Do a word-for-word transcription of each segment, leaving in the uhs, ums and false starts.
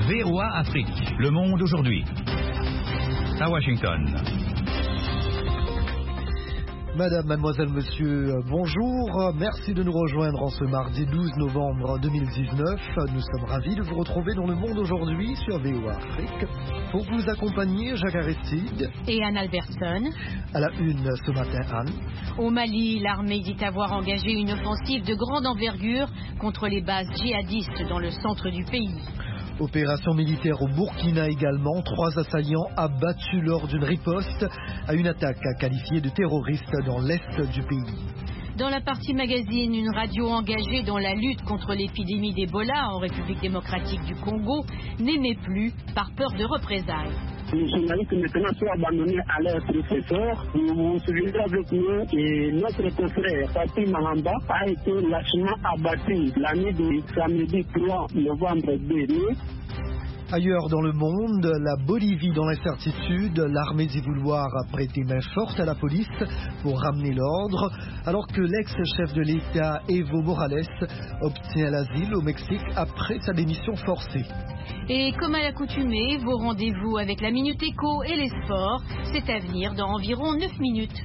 V O A Afrique, le monde aujourd'hui. À Washington. Madame, mademoiselle, monsieur, bonjour. Merci de nous rejoindre en ce mardi douze novembre deux mille dix-neuf. Nous sommes ravis de vous retrouver dans le monde aujourd'hui sur V O A Afrique. Pour vous accompagner, Jacques Aristide et Anne Albertson. À la une ce matin, Anne. Au Mali, l'armée dit avoir engagé une offensive de grande envergure contre les bases djihadistes dans le centre du pays. Opération militaire au Burkina également. Trois assaillants abattus lors d'une riposte à une attaque qualifiée de terroriste dans l'est du pays. Dans la partie magazine, une radio engagée dans la lutte contre l'épidémie d'Ebola en République démocratique du Congo n'émet plus par peur de représailles. Les journalistes maintenant sont abandonnés à leur professeur. Nous vous souvenez avec nous que notre confrère Papi Mahamba a été lâchement abattu la nuit du samedi trois novembre dernier. Ailleurs dans le monde, la Bolivie dans l'incertitude, l'armée dit vouloir prêter main forte à la police pour ramener l'ordre, alors que l'ex-chef de l'État Evo Morales obtient l'asile au Mexique après sa démission forcée. Et comme à l'accoutumée, vos rendez-vous avec la Minute Éco et les sports, c'est à venir dans environ neuf minutes.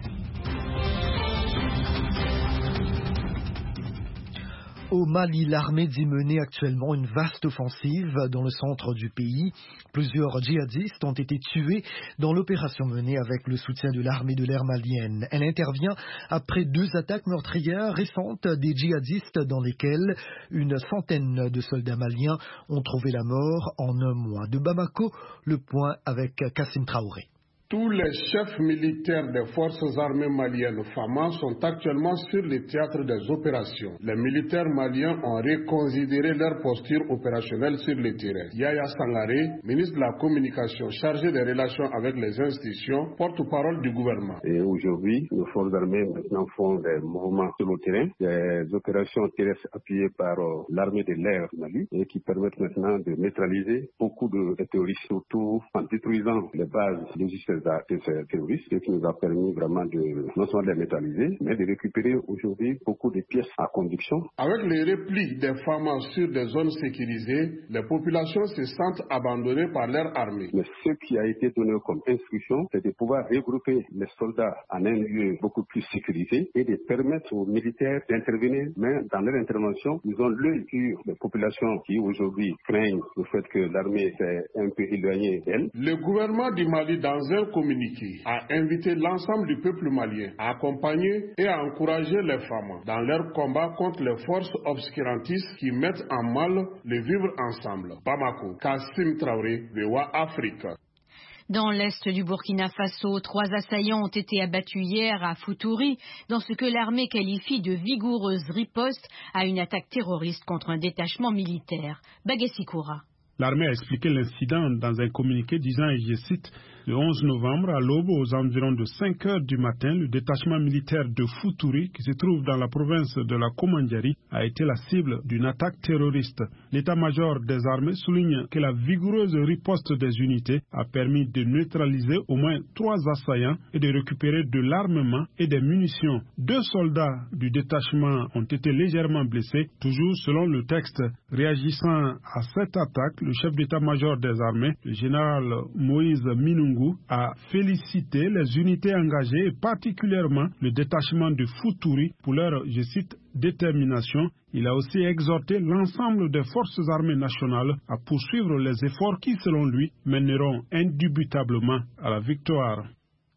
Au Mali, l'armée dit mener actuellement une vaste offensive dans le centre du pays. Plusieurs djihadistes ont été tués dans l'opération menée avec le soutien de l'armée de l'air malienne. Elle intervient après deux attaques meurtrières récentes des djihadistes dans lesquelles une centaine de soldats maliens ont trouvé la mort en un mois. De Bamako, le point avec Kassim Traoré. Tous les chefs militaires des forces armées maliennes F A M A sont actuellement sur le théâtre des opérations. Les militaires maliens ont reconsidéré leur posture opérationnelle sur le terrain. Yaya Sangaré, ministre de la Communication chargé des relations avec les institutions, porte-parole du gouvernement. Et aujourd'hui, nos forces armées maintenant font des mouvements sur le terrain, des opérations terrestres appuyées par euh, l'armée de l'air du Mali et qui permettent maintenant de neutraliser beaucoup de, de terroristes, surtout en détruisant les bases logistiques de ces terroristes, ce qui nous a permis vraiment de non seulement de les neutraliser, mais de récupérer aujourd'hui beaucoup de pièces à conviction. Avec les replis des F A M A sur des zones sécurisées, les populations se sentent abandonnées par leur armée. Mais ce qui a été donné comme instruction, c'est de pouvoir regrouper les soldats en un lieu beaucoup plus sécurisé et de permettre aux militaires d'intervenir, mais dans leur intervention, ils ont l'œil sur les populations qui aujourd'hui craignent le fait que l'armée s'est un peu éloignée d'elle. Le gouvernement du Mali, dans un communiqué, a invité l'ensemble du peuple malien à accompagner et à encourager les femmes dans leur combat contre les forces obscurantistes qui mettent en mal le vivre ensemble. Bamako, Kassim Traoré, V O A Afrique. Dans l'est du Burkina Faso, trois assaillants ont été abattus hier à Futuri dans ce que l'armée qualifie de vigoureuse riposte à une attaque terroriste contre un détachement militaire. Bagessi Koura. L'armée a expliqué l'incident dans un communiqué disant, et je cite, le onze novembre, à l'aube, aux environs de cinq heures du matin, le détachement militaire de Futuri, qui se trouve dans la province de la Komandjari, a été la cible d'une attaque terroriste. L'état-major des armées souligne que la vigoureuse riposte des unités a permis de neutraliser au moins trois assaillants et de récupérer de l'armement et des munitions. Deux soldats du détachement ont été légèrement blessés, toujours selon le texte. Réagissant à cette attaque, le chef d'état-major des armées, le général Moïse Minungu, a félicité les unités engagées et particulièrement le détachement de Futuri pour leur, je cite, détermination. Il a aussi exhorté l'ensemble des forces armées nationales à poursuivre les efforts qui, selon lui, mèneront indubitablement à la victoire.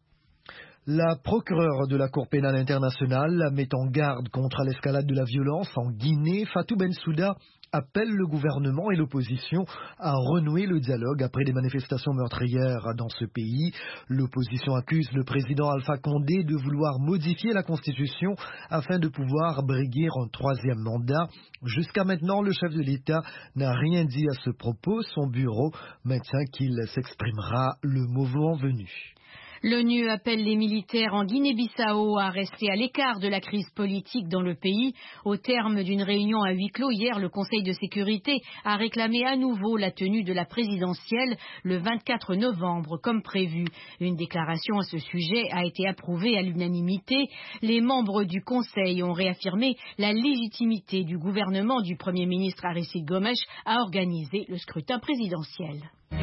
La procureure de la Cour pénale internationale met en garde contre l'escalade de la violence en Guinée. Fatou Bensouda appelle le gouvernement et l'opposition à renouer le dialogue après des manifestations meurtrières dans ce pays. L'opposition accuse le président Alpha Condé de vouloir modifier la constitution afin de pouvoir briguer un troisième mandat. Jusqu'à maintenant, le chef de l'État n'a rien dit à ce propos. Son bureau maintient qu'il s'exprimera le moment venu. L'ONU appelle les militaires en Guinée-Bissau à rester à l'écart de la crise politique dans le pays. Au terme d'une réunion à huis clos hier, le Conseil de sécurité a réclamé à nouveau la tenue de la présidentielle le vingt-quatre novembre, comme prévu. Une déclaration à ce sujet a été approuvée à l'unanimité. Les membres du Conseil ont réaffirmé la légitimité du gouvernement du Premier ministre Aristide Gomes à organiser le scrutin présidentiel.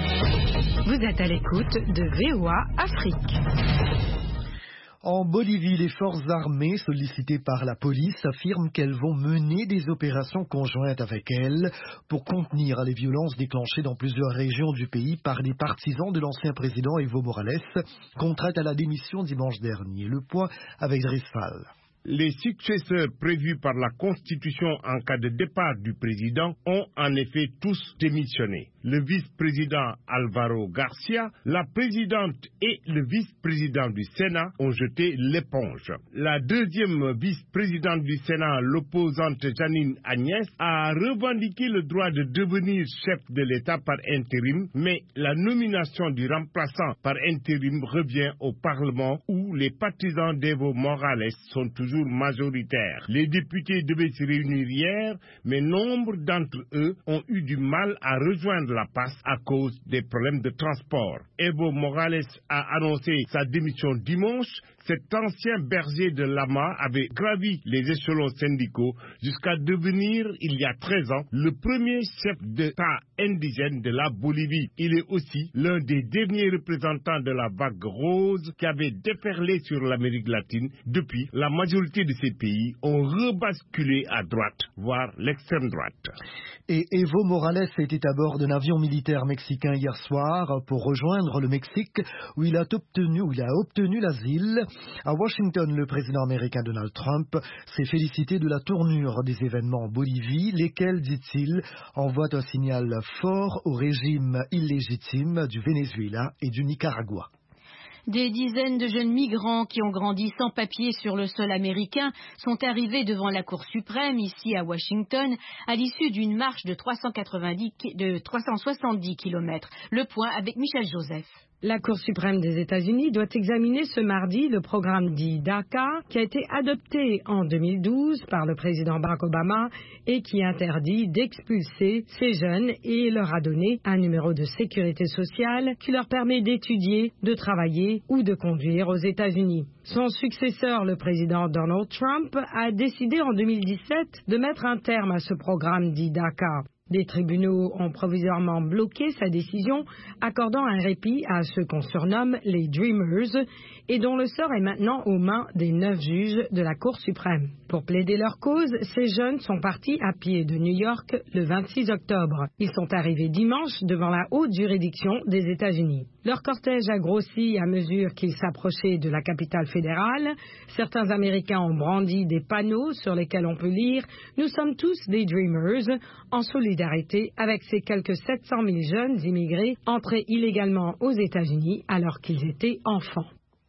Vous êtes à l'écoute de V O A Afrique. En Bolivie, les forces armées sollicitées par la police affirment qu'elles vont mener des opérations conjointes avec elles pour contenir les violences déclenchées dans plusieurs régions du pays par des partisans de l'ancien président Evo Morales, contraint à la démission dimanche dernier. Le point avec Drisfal. Les successeurs prévus par la Constitution en cas de départ du président ont en effet tous démissionné. Le vice-président Alvaro Garcia, la présidente et le vice-président du Sénat ont jeté l'éponge. La deuxième vice-présidente du Sénat, l'opposante Janine Agnès, a revendiqué le droit de devenir chef de l'État par intérim, mais la nomination du remplaçant par intérim revient au Parlement où les partisans d'Evo Morales sont toujours majoritaires. Les députés devaient se réunir hier, mais nombre d'entre eux ont eu du mal à rejoindre la passe à cause des problèmes de transport. Evo Morales a annoncé sa démission dimanche. Cet ancien berger de Lama avait gravi les échelons syndicaux jusqu'à devenir, il y a treize ans, le premier chef d'État indigène de la Bolivie. Il est aussi l'un des derniers représentants de la vague rose qui avait déferlé sur l'Amérique latine. Depuis, la majorité de ces pays ont rebasculé à droite, voire l'extrême droite. Et Evo Morales était à bord d'un avion militaire mexicain hier soir pour rejoindre le Mexique où il a obtenu, où il a obtenu l'asile. À Washington, le président américain Donald Trump s'est félicité de la tournure des événements en Bolivie, lesquels, dit-il, envoient un signal fort au régime illégitime du Venezuela et du Nicaragua. Des dizaines de jeunes migrants qui ont grandi sans papier sur le sol américain sont arrivés devant la Cour suprême, ici à Washington, à l'issue d'une marche de trois cent quatre-vingt-dix, de trois cent soixante-dix kilomètres. Le point avec Michel Joseph. La Cour suprême des États-Unis doit examiner ce mardi le programme dit DACA qui a été adopté en deux mille douze par le président Barack Obama et qui interdit d'expulser ces jeunes et leur a donné un numéro de sécurité sociale qui leur permet d'étudier, de travailler ou de conduire aux États-Unis. Son successeur, le président Donald Trump, a décidé en deux mille dix-sept de mettre un terme à ce programme dit DACA. Des tribunaux ont provisoirement bloqué sa décision, accordant un répit à ceux qu'on surnomme les Dreamers et dont le sort est maintenant aux mains des neuf juges de la Cour suprême. Pour plaider leur cause, ces jeunes sont partis à pied de New York le vingt-six octobre. Ils sont arrivés dimanche devant la haute juridiction des États-Unis. Leur cortège a grossi à mesure qu'ils s'approchaient de la capitale fédérale. Certains Américains ont brandi des panneaux sur lesquels on peut lire « Nous sommes tous des Dreamers » en solidarité avec ces quelques sept cent mille jeunes immigrés entrés illégalement aux États-Unis alors qu'ils étaient enfants.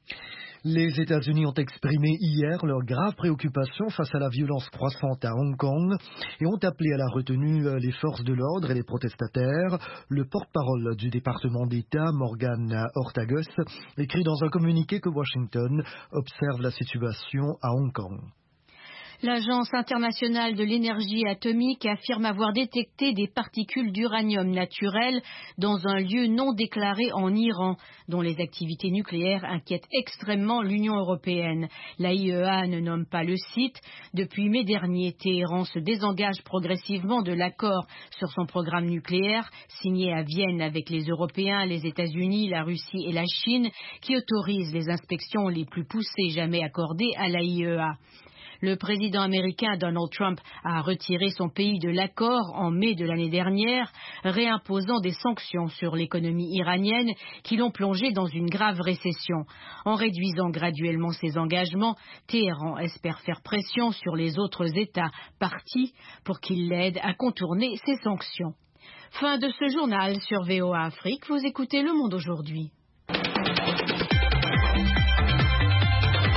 Les États-Unis ont exprimé hier leur grave préoccupation face à la violence croissante à Hong Kong et ont appelé à la retenue les forces de l'ordre et les protestataires. Le porte-parole du département d'État, Morgan Ortagus, écrit dans un communiqué que Washington observe la situation à Hong Kong. L'Agence internationale de l'énergie atomique affirme avoir détecté des particules d'uranium naturel dans un lieu non déclaré en Iran, dont les activités nucléaires inquiètent extrêmement l'Union européenne. La I E A ne nomme pas le site. Depuis mai dernier, Téhéran se désengage progressivement de l'accord sur son programme nucléaire, signé à Vienne avec les Européens, les États-Unis, la Russie et la Chine, qui autorise les inspections les plus poussées jamais accordées à la I E A. Le président américain Donald Trump a retiré son pays de l'accord en mai de l'année dernière, réimposant des sanctions sur l'économie iranienne qui l'ont plongé dans une grave récession. En réduisant graduellement ses engagements, Téhéran espère faire pression sur les autres États partis pour qu'ils l'aident à contourner ces sanctions. Fin de ce journal sur V O A Afrique. Vous écoutez Le Monde aujourd'hui. Il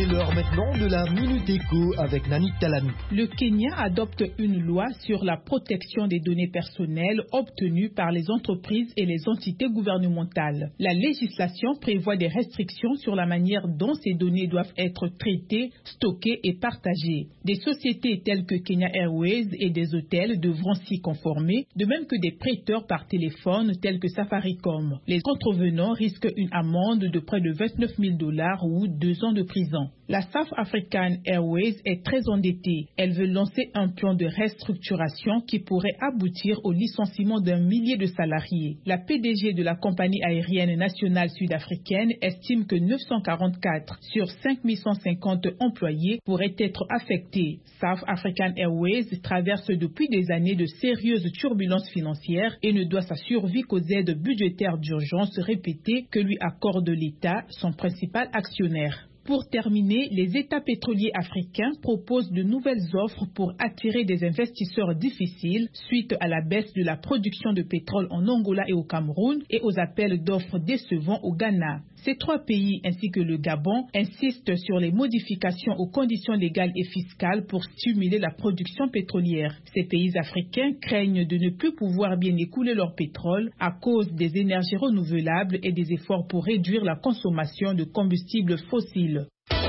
C'est l'heure maintenant de la Minute Éco avec Nani Talani. Le Kenya adopte une loi sur la protection des données personnelles obtenues par les entreprises et les entités gouvernementales. La législation prévoit des restrictions sur la manière dont ces données doivent être traitées, stockées et partagées. Des sociétés telles que Kenya Airways et des hôtels devront s'y conformer, de même que des prêteurs par téléphone tels que Safaricom. Les contrevenants risquent une amende de près de vingt-neuf mille dollars ou deux ans de prison. La South African Airways est très endettée. Elle veut lancer un plan de restructuration qui pourrait aboutir au licenciement d'un millier de salariés. La P D G de la compagnie aérienne nationale sud-africaine estime que neuf cent quarante-quatre sur cinq mille cent cinquante employés pourraient être affectés. South African Airways traverse depuis des années de sérieuses turbulences financières et ne doit sa survie qu'aux aides budgétaires d'urgence répétées que lui accorde l'État, son principal actionnaire. Pour terminer, les États pétroliers africains proposent de nouvelles offres pour attirer des investisseurs difficiles suite à la baisse de la production de pétrole en Angola et au Cameroun et aux appels d'offres décevants au Ghana. Ces trois pays ainsi que le Gabon insistent sur les modifications aux conditions légales et fiscales pour stimuler la production pétrolière. Ces pays africains craignent de ne plus pouvoir bien écouler leur pétrole à cause des énergies renouvelables et des efforts pour réduire la consommation de combustibles fossiles.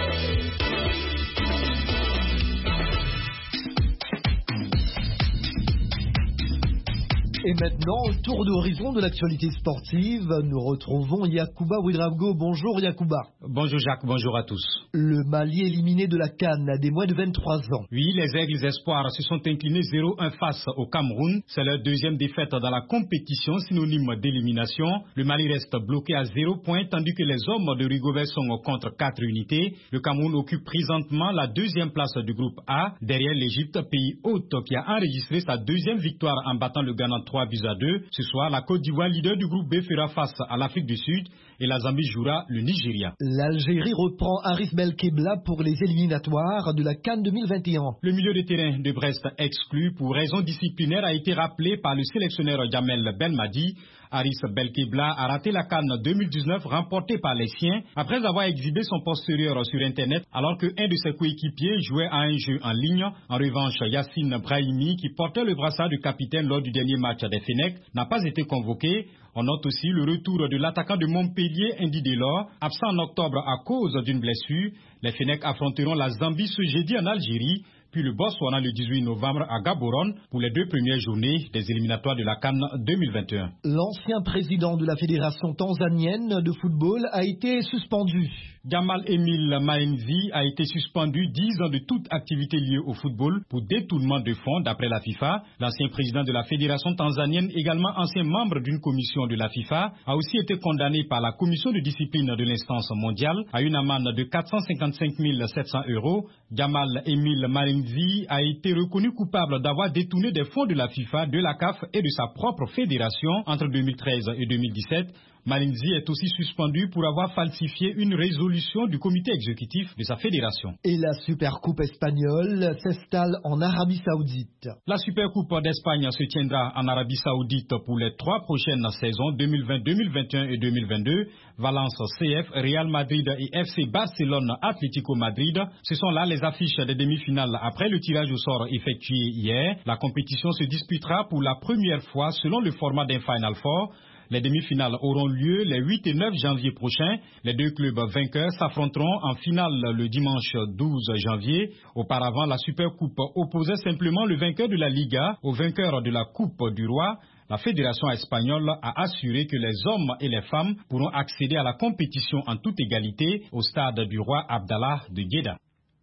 Et maintenant, tour d'horizon de l'actualité sportive, nous retrouvons Yacouba Ouedraogo. Bonjour Yacouba. Bonjour Jacques, bonjour à tous. Le Mali éliminé de la CAN à des moins de vingt-trois ans. Oui, les Aigles Espoirs se sont inclinés zéro un face au Cameroun. C'est leur deuxième défaite dans la compétition, synonyme d'élimination. Le Mali reste bloqué à zéro point, tandis que les hommes de Rigobert sont contre quatre unités. Le Cameroun occupe présentement la deuxième place du groupe A, derrière l'Égypte, pays hôte qui a enregistré sa deuxième victoire en battant le Ghana trois buts à deux. Ce soir, la Côte d'Ivoire, leader du groupe B, fera face à l'Afrique du Sud et la Zambie jouera le Nigeria. L'Algérie reprend Haris Belkebla pour les éliminatoires de la CAN deux mille vingt et un. Le milieu de terrain de Brest exclu pour raison disciplinaire a été rappelé par le sélectionneur Jamel Belmadi. Haris Belkebla a raté la CAN deux mille dix-neuf remportée par les siens après avoir exhibé son postérieur sur Internet alors qu'un de ses coéquipiers jouait à un jeu en ligne. En revanche, Yassine Brahimi, qui portait le brassard de capitaine lors du dernier match des Fenech, n'a pas été convoqué. On note aussi le retour de l'attaquant de Montpellier, Indy Delors, absent en octobre à cause d'une blessure. Les Fenech affronteront la Zambie ce jeudi en Algérie, puis le Botswana le dix-huit novembre à Gaborone pour les deux premières journées des éliminatoires de la CAN deux mille vingt et un. L'ancien président de la Fédération tanzanienne de football a été suspendu. Gamal Emile Maenzi a été suspendu dix ans de toute activité liée au football pour détournement de fonds d'après la FIFA. L'ancien président de la Fédération tanzanienne, également ancien membre d'une commission de la FIFA, a aussi été condamné par la commission de discipline de l'instance mondiale à une amende de quatre cent cinquante-cinq mille sept cents euros. Gamal Emile Maenzi a été reconnu coupable d'avoir détourné des fonds de la FIFA, de la C A F et de sa propre fédération entre deux mille treize et deux mille dix-sept. Malinzi est aussi suspendu pour avoir falsifié une résolution du comité exécutif de sa fédération. Et la Supercoupe espagnole s'installe en Arabie Saoudite. La Supercoupe d'Espagne se tiendra en Arabie Saoudite pour les trois prochaines saisons deux mille vingt, deux mille vingt et un et deux mille vingt-deux. Valence C F, Real Madrid et F C Barcelone Atlético Madrid. Ce sont là les affiches des demi-finales après le tirage au sort effectué hier. La compétition se disputera pour la première fois selon le format d'un Final Four. Les demi-finales auront lieu les huit et neuf janvier prochains. Les deux clubs vainqueurs s'affronteront en finale le dimanche douze janvier. Auparavant, la Supercoupe opposait simplement le vainqueur de la Liga au vainqueur de la Coupe du Roi. La fédération espagnole a assuré que les hommes et les femmes pourront accéder à la compétition en toute égalité au stade du roi Abdallah de Jeddah.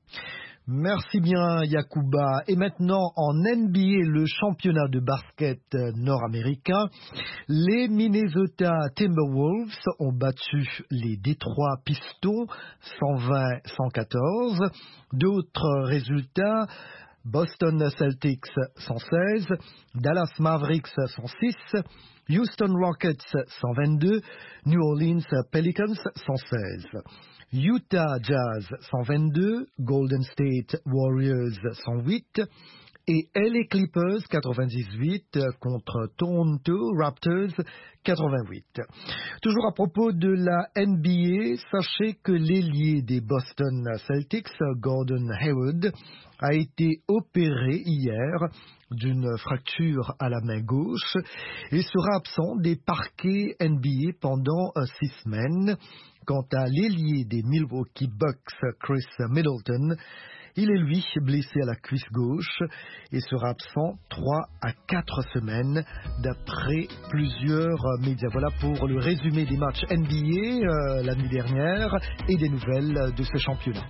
Merci bien Yacouba. Et maintenant en N B A, le championnat de basket nord-américain, les Minnesota Timberwolves ont battu les Détroit Pistons cent vingt à cent quatorze. D'autres résultats: Boston Celtics cent seize, Dallas Mavericks cent six, Houston Rockets cent vingt-deux, New Orleans Pelicans cent seize. Utah Jazz cent vingt-deux, Golden State Warriors cent huit, et L A Clippers quatre-vingt-dix-huit contre Toronto Raptors quatre-vingt-huit. Toujours à propos de la N B A, sachez que l'ailier des Boston Celtics, Gordon Hayward, a été opéré hier d'une fracture à la main gauche et sera absent des parquets N B A pendant six semaines. Quant à l'ailier des Milwaukee Bucks, Chris Middleton, il est lui blessé à la cuisse gauche et sera absent trois à quatre semaines d'après plusieurs médias. Voilà pour le résumé des matchs N B A euh, la nuit dernière et des nouvelles de ce championnat.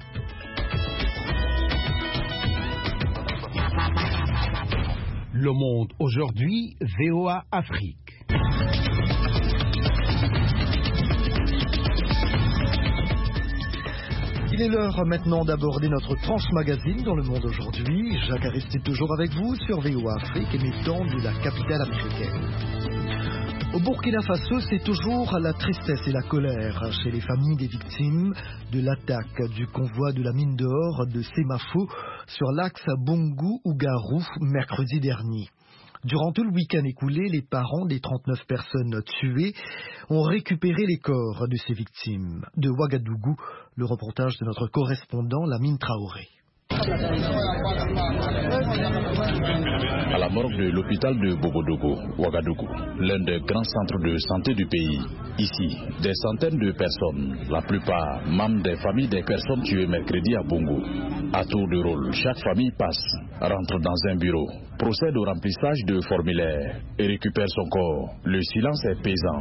Le Monde aujourd'hui, V O A Afrique. Il est l'heure maintenant d'aborder notre tranche magazine dans le monde aujourd'hui. Jacques Aristide est toujours avec vous sur V O A Afrique, émettant de la capitale américaine. Au Burkina Faso, c'est toujours la tristesse et la colère chez les familles des victimes de l'attaque du convoi de la mine d'or de Semafo sur l'axe Bongo-Ougarou mercredi dernier. Durant tout le week-end écoulé, les parents des trente-neuf personnes tuées ont récupéré les corps de ces victimes. De Ouagadougou, le reportage de notre correspondant Lamine Traoré. À la morgue de l'hôpital de Bogodogo, Ouagadougou, l'un des grands centres de santé du pays. Ici, des centaines de personnes, la plupart membres des familles des personnes tuées mercredi à Bongo. À tour de rôle, chaque famille passe, rentre dans un bureau, procède au remplissage de formulaires et récupère son corps. Le silence est pesant.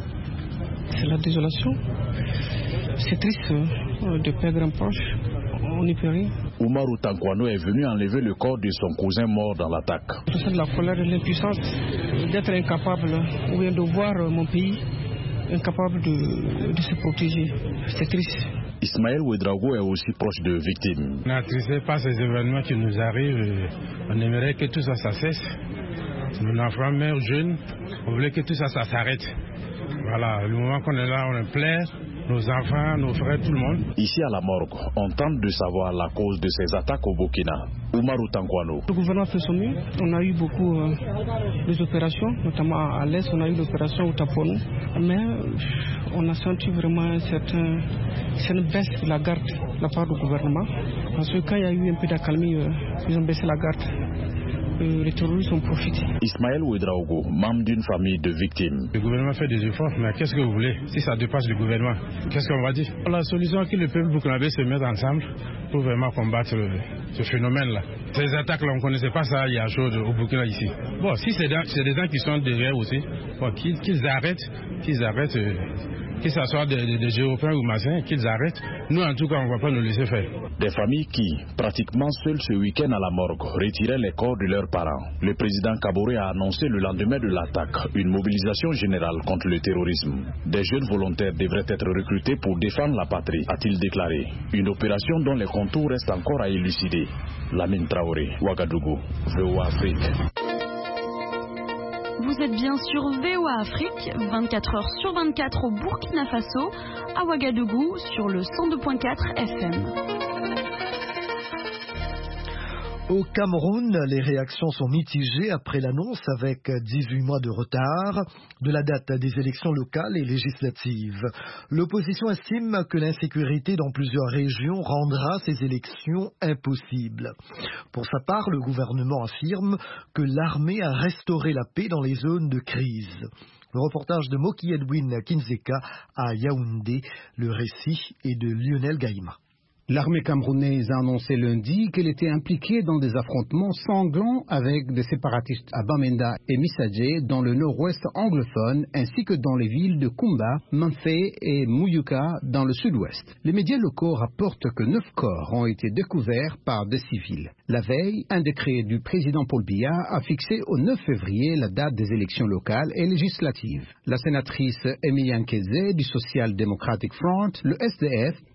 C'est la désolation. C'est triste de perdre un proche. On n'y peut rien. Oumarou Tankwano est venu enlever le corps de son cousin mort dans l'attaque. Je sens de la colère et de l'impuissance d'être incapable ou bien de voir mon pays incapable de, de se protéger. C'est triste. Ismaël Ouedraogo est aussi proche de victimes. On est attristé par ces événements qui nous arrivent. On aimerait que tout ça, ça cesse. Nos enfants meurent jeunes. On voulait que tout ça, ça s'arrête. Voilà, le moment qu'on est là, on pleure. Nos enfants, nos frères, tout le monde. Ici à la morgue, on tente de savoir la cause de ces attaques au Burkina. Oumarou Tankwano. Le gouvernement fait son mieux. On a eu beaucoup euh, des opérations, notamment à l'Est, on a eu l'opération au Taponou. Mais euh, on a senti vraiment un certain, une baisse de la garde de la part du gouvernement. Parce que quand il y a eu un peu d'accalmie, euh, ils ont baissé la garde. Euh, les terroristes ont profité. Ismaël Ouedraogo, membre d'une famille de victimes. Le gouvernement fait des efforts, mais qu'est-ce que vous voulez? Si ça dépasse le gouvernement, qu'est-ce qu'on va dire? La solution est que le peuple burkinabé se mette ensemble pour vraiment combattre euh, ce phénomène-là. Ces attaques-là, on ne connaissait pas ça il y a chaud au Burkina ici. Bon, si c'est des, des gens qui sont derrière aussi, bon, qu'ils, qu'ils arrêtent, qu'ils arrêtent, euh, que ce soit des, des, des Européens ou Massins, qu'ils arrêtent. Nous, en tout cas, on ne va pas nous laisser faire. Des familles qui, pratiquement seules ce week-end à la morgue, retiraient les corps de leurs parents. Le président Kaboré a annoncé le lendemain de l'attaque une mobilisation générale contre le terrorisme. Des jeunes volontaires devraient être recrutés pour défendre la patrie, a-t-il déclaré. Une opération dont les contours restent encore à élucider. Lamine Traoré, Ouagadougou, V O A Afrique. Vous êtes bien sur V O A Afrique, vingt-quatre heures sur vingt-quatre au Burkina Faso, à Ouagadougou sur le cent deux point quatre F M. Au Cameroun, les réactions sont mitigées après l'annonce, avec dix-huit mois de retard, de la date des élections locales et législatives. L'opposition estime que l'insécurité dans plusieurs régions rendra ces élections impossibles. Pour sa part, le gouvernement affirme que l'armée a restauré la paix dans les zones de crise. Le reportage de Moki Edwin Kinzeka à Yaoundé, le récit est de Lionel Gaïma. L'armée camerounaise a annoncé lundi qu'elle était impliquée dans des affrontements sanglants avec des séparatistes à Bamenda et Missadje dans le nord-ouest anglophone ainsi que dans les villes de Kumba, Manfé et Mouyuka dans le sud-ouest. Les médias locaux rapportent que neuf corps ont été découverts par des civils. La veille, un décret du président Paul Biya a fixé au neuf février la date des élections locales et législatives. La sénatrice Emilie Nkeze du Social Democratic Front, le S D F,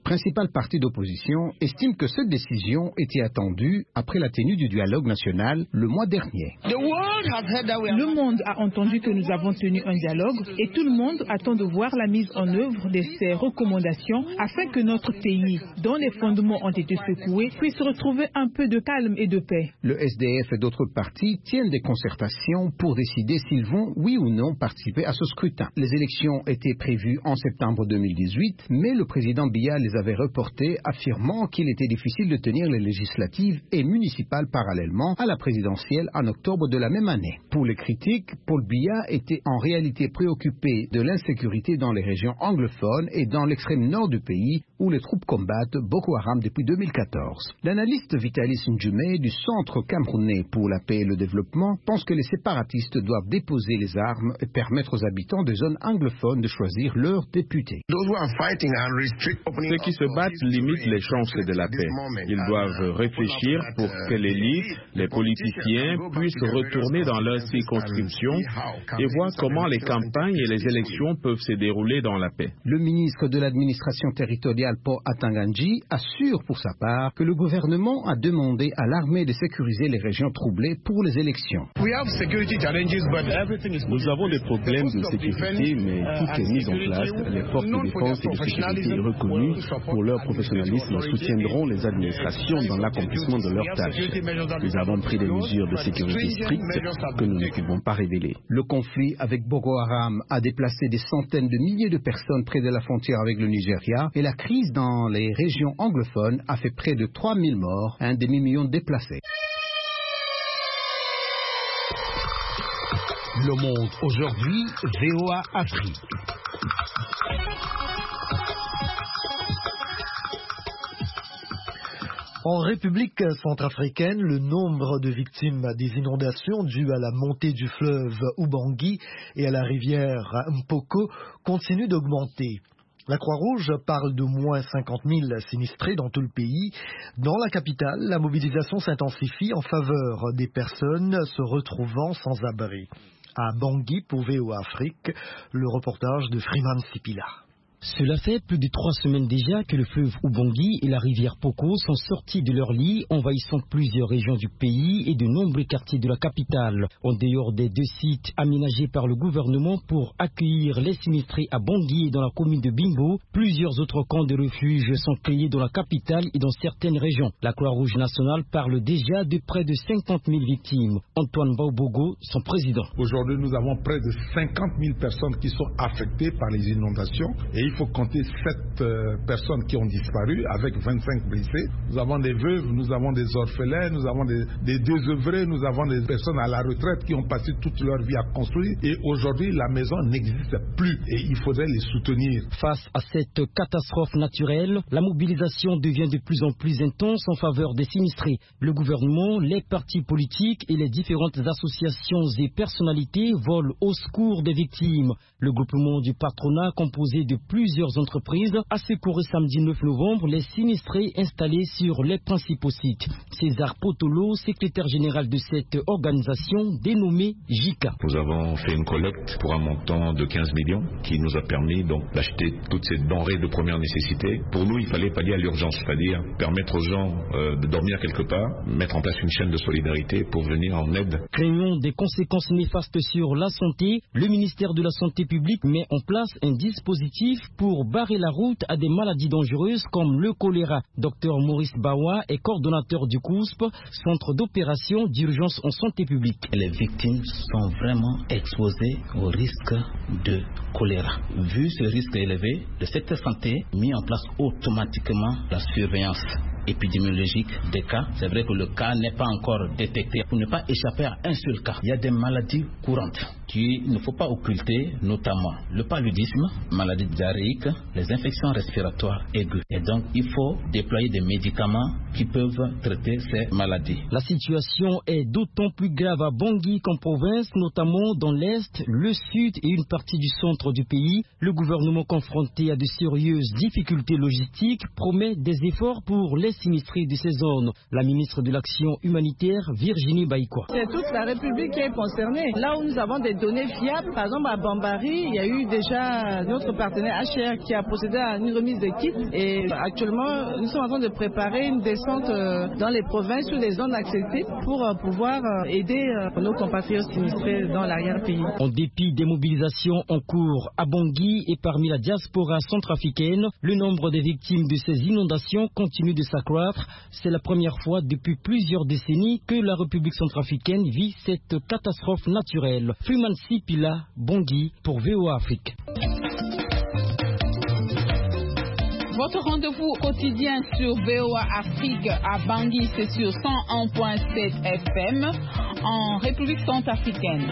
principal parti d'opposition, estime que cette décision était attendue après la tenue du dialogue national le mois dernier. Le monde a entendu que nous avons tenu un dialogue et tout le monde attend de voir la mise en œuvre de ces recommandations afin que notre pays, dont les fondements ont été secoués, puisse retrouver un peu de calme et de paix. Le S D F et d'autres partis tiennent des concertations pour décider s'ils vont, oui ou non, participer à ce scrutin. Les élections étaient prévues en septembre deux mille dix-huit, mais le président Biya les avait reportées, affirmant qu'il était difficile de tenir les législatives et municipales parallèlement à la présidentielle en octobre de la même année. Pour les critiques, Paul Biya était en réalité préoccupé de l'insécurité dans les régions anglophones et dans l'extrême nord du pays où les troupes combattent Boko Haram depuis deux mille quatorze. L'analyste Vitalis Ndjumé du Centre camerounais pour la paix et le développement pense que les séparatistes doivent déposer les armes et permettre aux habitants des zones anglophones de choisir leurs députés. Ceux qui se battent limitent les chances de la paix. Ils doivent réfléchir pour que l'élite, les politiciens puissent retourner dans leur circonscription et voir comment les campagnes et les élections peuvent se dérouler dans la paix. Le ministre de l'administration territoriale Paul Atanganji assure pour sa part que le gouvernement a demandé à l'armée de sécuriser les régions troublées pour les élections. Nous avons des problèmes de sécurité, mais tout est mis en place. Les forces de défense et de sécurité reconnues pour leur professionnalisme soutiendront les administrations dans l'accomplissement de leurs tâches. Nous avons pris des mesures de sécurité strictes que nous ne pouvons pas révéler. Le conflit avec Boko Haram a déplacé des centaines de milliers de personnes près de la frontière avec le Nigeria et la crise dans les régions anglophones a fait près de trois mille morts, un demi-million de déplacés. Le Monde aujourd'hui, V O A Afrique. En République centrafricaine, le nombre de victimes des inondations dues à la montée du fleuve Ubangi et à la rivière Mpoko continue d'augmenter. La Croix-Rouge parle de moins cinquante mille sinistrés dans tout le pays. Dans la capitale, la mobilisation s'intensifie en faveur des personnes se retrouvant sans abri. À Bangui, pour V O A Afrique, le reportage de Freeman Sipila. Cela fait plus de trois semaines déjà que le fleuve Ubangi et la rivière Poko sont sortis de leur lit, envahissant plusieurs régions du pays et de nombreux quartiers de la capitale. En dehors des deux sites aménagés par le gouvernement pour accueillir les sinistrés à Bangui et dans la commune de Bimbo, plusieurs autres camps de refuge sont créés dans la capitale et dans certaines régions. La Croix-Rouge nationale parle déjà de près de cinquante mille victimes. Antoine Baobogo, son président. Aujourd'hui, nous avons près de cinquante mille personnes qui sont affectées par les inondations et il faut compter sept euh, personnes qui ont disparu avec vingt-cinq blessés. Nous avons des veuves, nous avons des orphelins, nous avons des, des désœuvrés, nous avons des personnes à la retraite qui ont passé toute leur vie à construire et aujourd'hui la maison n'existe plus et il faudrait les soutenir. Face à cette catastrophe naturelle, la mobilisation devient de plus en plus intense en faveur des sinistrés. Le gouvernement, les partis politiques et les différentes associations et personnalités volent au secours des victimes. Le groupement du patronat composé de plusieurs entreprises a secouru samedi neuf novembre les sinistrés installés sur les principaux sites. César Potolo, secrétaire général de cette organisation dénommée J I C A. Nous avons fait une collecte pour un montant de quinze millions qui nous a permis donc d'acheter toutes ces denrées de première nécessité. Pour nous, il fallait pallier à l'urgence, c'est-à-dire permettre aux gens euh, de dormir quelque part, mettre en place une chaîne de solidarité pour venir en aide. Craignant des conséquences néfastes sur la santé, le ministère de la Santé publique met en place un dispositif pour barrer la route à des maladies dangereuses comme le choléra. Docteur Maurice Bawa est coordonnateur du C O U S P, Centre d'opération d'urgence en santé publique. Les victimes sont vraiment exposées au risque de choléra. Vu ce risque élevé, le secteur santé a mis en place automatiquement la surveillance épidémiologique des cas. C'est vrai que le cas n'est pas encore détecté pour ne pas échapper à un seul cas. Il y a des maladies courantes qu'il ne faut pas occulter, notamment le paludisme, maladie diarrhéique, les infections respiratoires aiguës. Et donc, il faut déployer des médicaments qui peuvent traiter ces maladies. La situation est d'autant plus grave à Bangui qu'en province, notamment dans l'Est, le Sud et une partie du centre du pays. Le gouvernement confronté à de sérieuses difficultés logistiques promet des efforts pour les sinistrés de ces zones. La ministre de l'Action humanitaire, Virginie Baïkoa. C'est toute la République qui est concernée. Là où nous avons des données fiables. Par exemple, à Bambari, il y a eu déjà notre partenaire H R qui a procédé à une remise de kits. Et actuellement, nous sommes en train de préparer une descente dans les provinces ou les zones acceptées pour pouvoir aider nos compatriotes sinistrés dans l'arrière-pays. En dépit des mobilisations en cours à Bangui et parmi la diaspora centrafricaine, le nombre des victimes de ces inondations continue de s'accroître. C'est la première fois depuis plusieurs décennies que la République centrafricaine vit cette catastrophe naturelle. Freeman Sipila, Bangui pour V O A Afrique. Votre rendez-vous quotidien sur V O A Afrique à Bangui, c'est sur cent un virgule sept F M en République centrafricaine.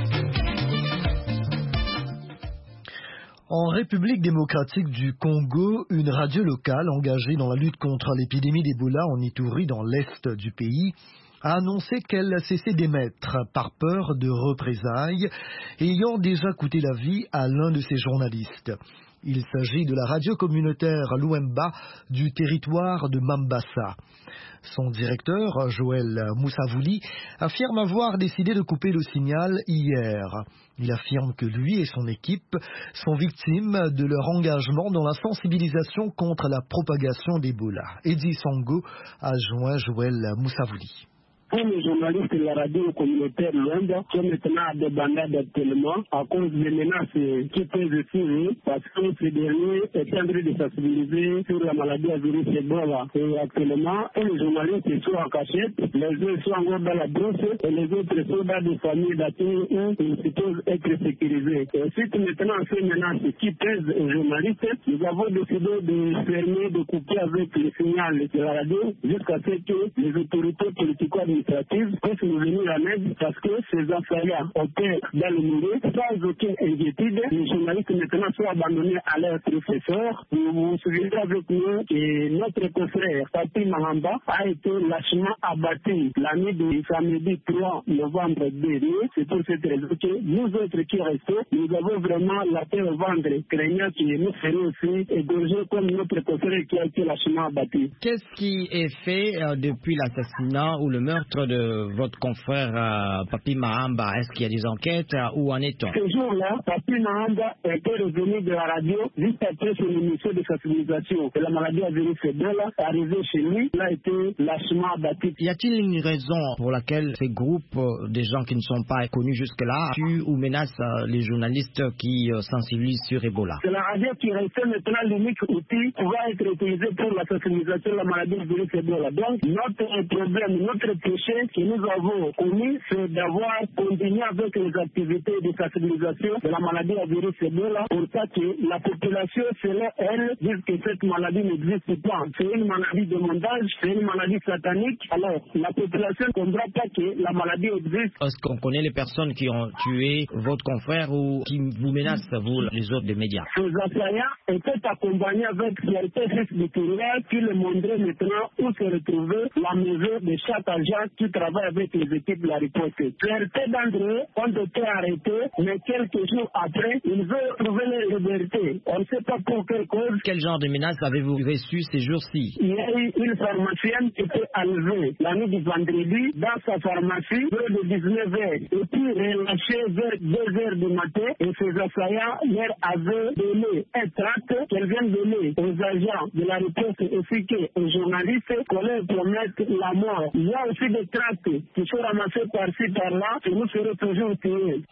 En République démocratique du Congo, une radio locale engagée dans la lutte contre l'épidémie d'Ebola en Ituri dans l'est du pays a annoncé qu'elle cessait d'émettre par peur de représailles, ayant déjà coûté la vie à l'un de ses journalistes. Il s'agit de la radio communautaire Louemba du territoire de Mambasa. Son directeur, Joël Moussavouli, affirme avoir décidé de couper le signal hier. Il affirme que lui et son équipe sont victimes de leur engagement dans la sensibilisation contre la propagation d'Ebola. Eddie Sango a joint Joël Moussavouli. Pour les journalistes de la radio communautaire Luanda sont maintenant à des bandades actuellement à cause des menaces qui pèsent sur eux parce que ces derniers est en train de sensibiliser sur la maladie à virus Ebola. Et actuellement, les journalistes sont en cachette, les uns sont encore dans la brousse et les autres sont dans des familles d'accueil où ils supposent être sécurisés. Et suite maintenant à ces menaces qui pèsent aux journalistes, nous avons décidé de fermer, de couper avec le signal de la radio jusqu'à ce que les autorités politiques puissent nous venir en aide parce que ces affaires-là opèrent dans le milieu sans aucune inquiétude. Les journalistes maintenant sont abandonnés à leur professeur. Vous vous souvenez avec nous que notre confrère Papi Mahamba a été lâchement abattu la nuit du samedi trois novembre dernier. C'est pour cette raison que nous autres qui restons, nous avons vraiment la tête au ventre, craignant que nous serions aussi égorgés comme notre confrère qui a été lâchement abattu. Qu'est-ce qui est fait euh, depuis l'assassinat ou le meurtre de votre confrère euh, Papi Mahamba? Est-ce qu'il y a des enquêtes euh, où en est-on? Ce jour-là, Papi Mahamba était revenu de la radio juste après son émission de sensibilisation. Et la maladie à virus Ebola est arrivée chez lui. Il a été lâchement abattu. Y a-t-il une raison pour laquelle ces groupes, euh, des gens qui ne sont pas connus jusque-là, tuent ou menacent euh, les journalistes qui euh, sensibilisent sur Ebola? C'est la radio qui restait maintenant l'unique outil qui va être utilisé pour la sensibilisation de la maladie à virus Ebola. Donc, notre problème, notre péché que nous avons commis, c'est d'avoir continué avec les activités de sensibilisation de la maladie à virus Ebola pour ça que la population, selon elle, dit que cette maladie n'existe pas. C'est une maladie de mondage, c'est une maladie satanique. Alors, la population ne comprend pas que la maladie existe. Est-ce qu'on connaît les personnes qui ont tué votre confrère ou qui vous menacent, vous, les autres des médias? Ces assaillants étaient accompagnés avec certains fils de Kiriya qui le montraient maintenant où se retrouvait la maison de chaque agent qui travaille avec les équipes de la riposte. Certains d'entre eux ont été arrêtés, mais quelques jours après, ils veulent trouver leur liberté. On ne sait pas pour quelle cause. Quel genre de menaces avez-vous reçu ces jours-ci? Il y a eu une pharmacienne qui était enlevée la nuit du vendredi dans sa pharmacie près de dix-neuf heures et puis relâchée vers deux heures du matin et ces assaillants leur avaient donné un tract qu'elles viennent donner aux agents de la riposte ainsi qu'aux journalistes qu'on leur promette la mort. Il y a aussi des tracts qui sont ramassés par-ci par-là et nous serons toujours tués.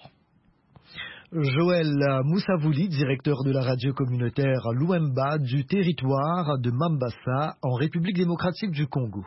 Joël Moussavouli, directeur de la radio communautaire Louemba du territoire de Mambasa en République démocratique du Congo.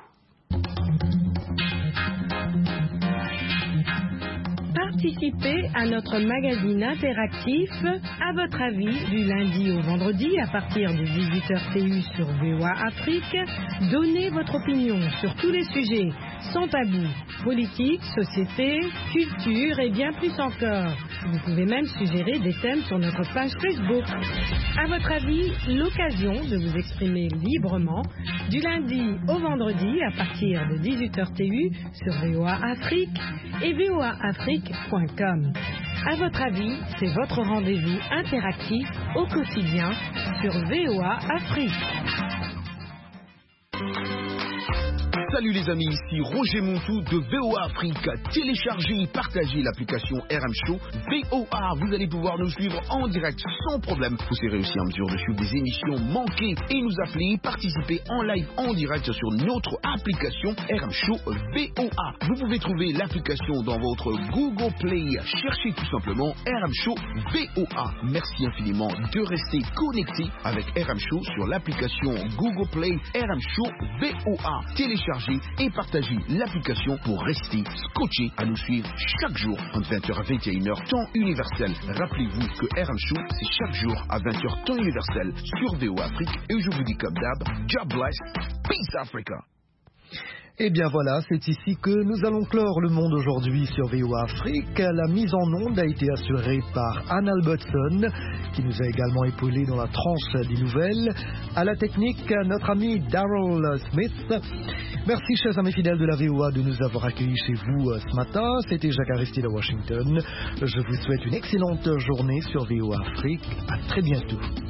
Participez à notre magazine interactif À votre avis du lundi au vendredi à partir de dix-huit heures T U sur V O A Afrique. Donnez votre opinion sur tous les sujets sans tabou, politique, société, culture et bien plus encore. Vous pouvez même suggérer des thèmes sur notre page Facebook. À votre avis, l'occasion de vous exprimer librement du lundi au vendredi à partir de dix-huit heures T U sur V O A Afrique et V O A Afrique point com. À votre avis, c'est votre rendez-vous interactif au quotidien sur V O A Afrique. Salut les amis, ici Roger Montou de V O A Afrique. Téléchargez et partagez l'application R M Show V O A. Vous allez pouvoir nous suivre en direct sans problème. Vous serez aussi en mesure de suivre des émissions manquées et nous appeler et participer en live en direct sur notre application R M Show V O A. Vous pouvez trouver l'application dans votre Google Play. Cherchez tout simplement R M Show V O A. Merci infiniment de rester connecté avec R M Show sur l'application Google Play R M Show V O A. Téléchargez et partagez l'application pour rester scotché à nous suivre chaque jour entre vingt heures à vingt et une heures temps universel. Rappelez-vous que R M Show c'est chaque jour à vingt heures temps universel sur V O A Afrique et je vous dis comme d'hab, God bless, peace Africa. Et bien voilà, c'est ici que nous allons clore le monde aujourd'hui sur V O A Afrique. La mise en onde a été assurée par Anne Albertson, qui nous a également épaulé dans la tranche des nouvelles. À la technique, notre ami Daryl Smith. Merci, chers amis fidèles de la V O A, de nous avoir accueillis chez vous ce matin. C'était Jacques Aristide à Washington. Je vous souhaite une excellente journée sur V O A Afrique. À très bientôt.